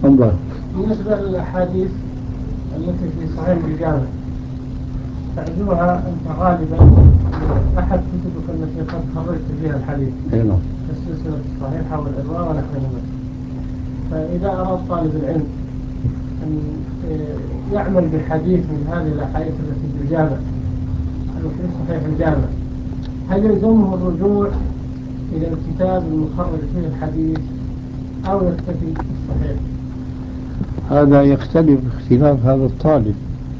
انظر. بالنسبة للأحاديث التي في صحيح الجامع تعدوها أنت غالبا أحد كتبك التي قد خرجت فيها الحديث كالسلسلة الصحيحة والإرواء ونحوهما. فإذا أراد طالب العلم أن يعمل بحديث من هذه الأحاديث التي في الجامع في صحيح الجامع، هل يلزمه الرجوع إلى الكتاب المخرج فيه الحديث أو يكتفي بالصحيح؟ هذا يختلف اختلاف هذا الطالب.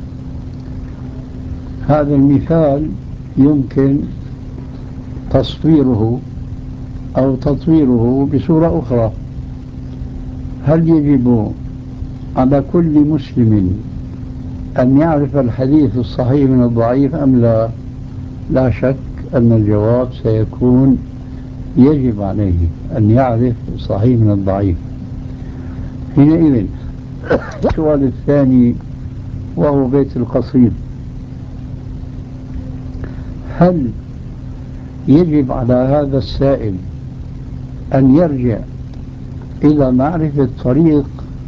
هذا المثال يمكن تصويره أو تطويره بصورة أخرى. هل يجب على كل مسلم أن يعرف الحديث الصحيح من الضعيف أم لا؟ لا شك أن الجواب سيكون يجب عليه أن يعرف الصحيح من الضعيف. حينئذ السؤال الثاني وهو بيت القصيد: هل يجب على هذا السائل أن يرجع إلى معرفة طريق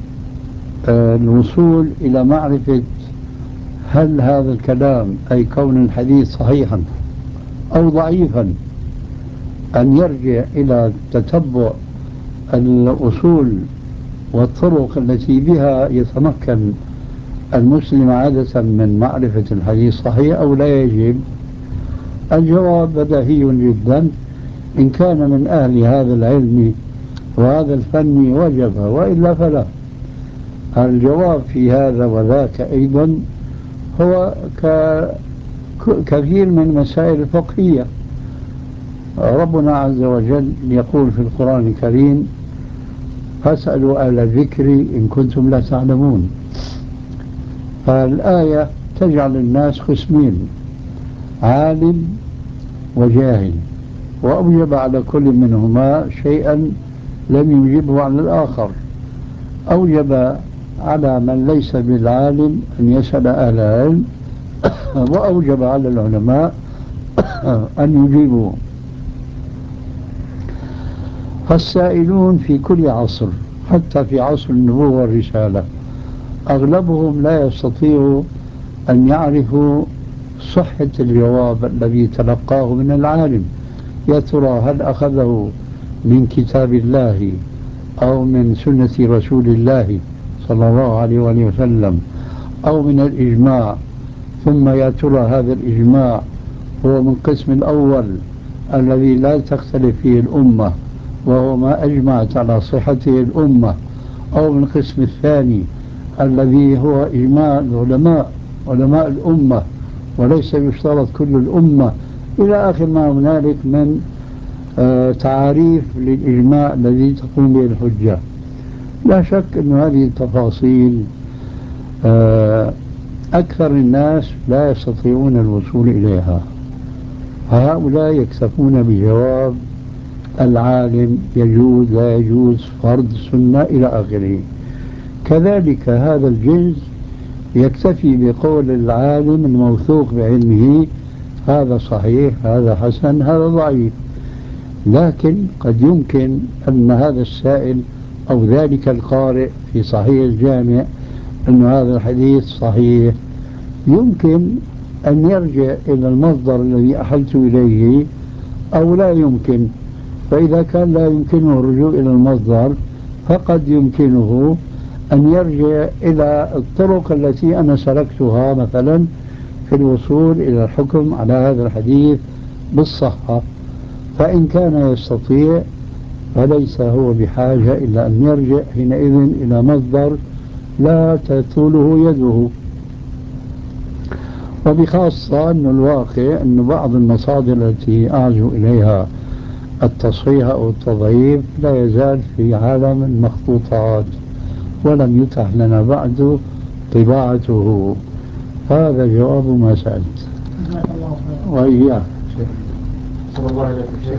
الوصول إلى معرفة هل هذا الكلام أي كون الحديث صحيحا أو ضعيفا، أن يرجع إلى تتبع الأصول والطرق التي بها يتمكن المسلم عادة من معرفة الحديث صحيح أو لا يجب؟ الجواب بديهي جدا. إن كان من أهل هذا العلم وهذا الفن وجب، وإلا فلا. الجواب في هذا وذاك أيضا هو كثير من المسائل الفقهية. ربنا عز وجل يقول في القرآن الكريم: فاسألوا أهل الذكر إن كنتم لا تعلمون. فالآية تجعل الناس قسمين: عالم وجاهل، وأوجب على كل منهما شيئا لم يجبه على الآخر. أوجب على من ليس بالعالم أن يسأل أهل العلم، وأوجب على العلماء أن يجيبوا. فالسائلون في كل عصر، حتى في عصر النبوة والرسالة، أغلبهم لا يستطيع أن يعرفوا صحة الجواب الذي تلقاه من العالم. يا ترى هل أخذه من كتاب الله أو من سنة رسول الله صلى الله عليه وسلم أو من الإجماع؟ ثم يا ترى هذا الإجماع هو من القسم الأول الذي لا تختلف فيه الأمة وهو ما أجمعت على صحته الأمة، أو من القسم الثاني الذي هو إجماع العلماء علماء الأمة وليس يشترط كل الأمة، إلى آخر ما هنالك من تعاريف للإجماع الذي تقوم به الحجة. لا شك أن هذه التفاصيل أكثر الناس لا يستطيعون الوصول إليها، فهؤلاء يكتفون بجواب العالم يجوز لا يجوز فرض سنة إلى آخره. كذلك هذا الجنس يكتفي بقول العالم الموثوق بعلمه: هذا صحيح، هذا حسن، هذا ضعيف. لكن قد يمكن أن هذا السائل أو ذلك القارئ في صحيح الجامع أن هذا الحديث صحيح، يمكن أن يرجع إلى المصدر الذي أحلت إليه أو لا يمكن. فإذا كان لا يمكنه الرجوع إلى المصدر، فقد يمكنه أن يرجع إلى الطرق التي أنا سلكتها مثلا في الوصول إلى الحكم على هذا الحديث بالصحة. فإن كان يستطيع فليس هو بحاجة إلى أن يرجع حينئذ إلى مصدر لا تطوله يده. وبخاصة أن الواقع أن بعض المصادر التي أعزو إليها التصحيح أو التضعيف لا يزال في عالم المخطوطات، ولم يتح لنا بعد طباعته. هذا جواب ما سألت. جزاك الله خيرا. وإياك. صلى الله عليه وسلم.